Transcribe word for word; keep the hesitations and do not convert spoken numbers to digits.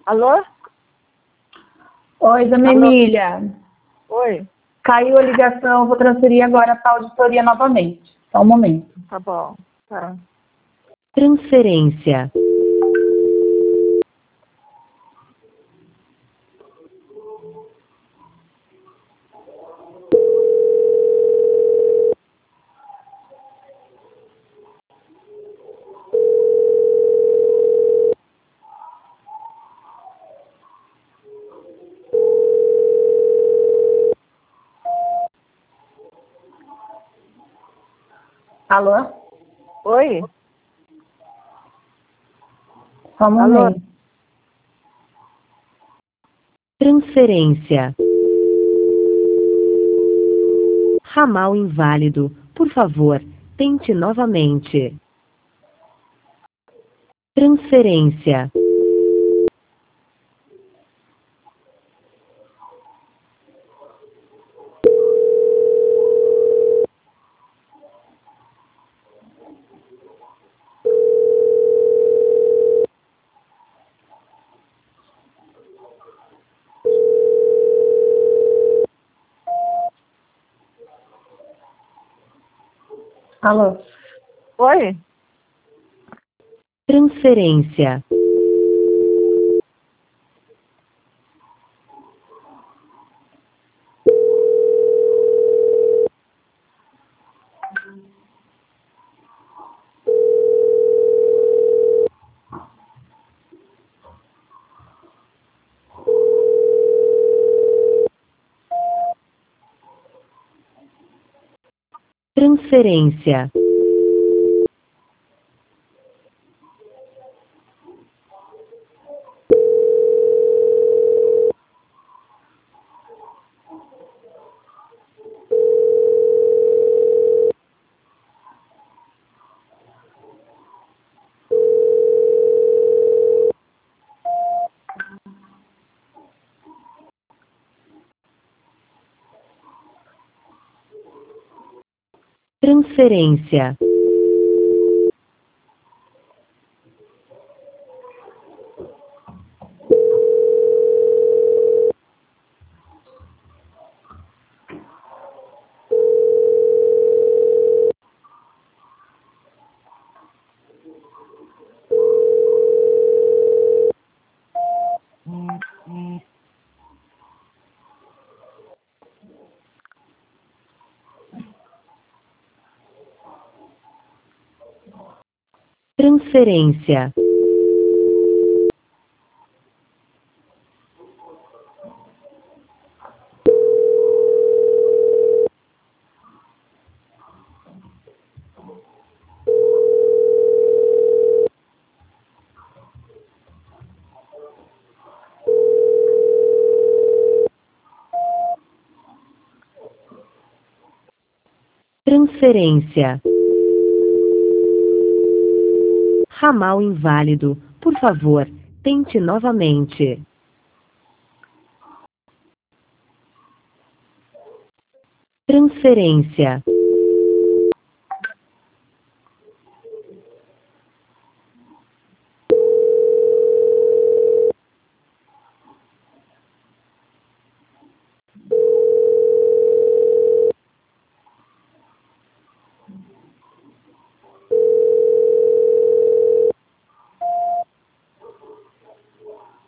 Alô? Oi, dona Alô? Emília. Oi. Caiu a ligação, vou transferir agora para a auditoria novamente. Só um momento. Tá bom. Tá. Transferência. Alô? Oi? Só um Alô? momento. Transferência. Ramal inválido. Por favor, tente novamente. Transferência. Alô? Oi? Transferência. Transferência. Transferência. Transferência. Transferência. Ramal inválido. Por favor, tente novamente. Transferência.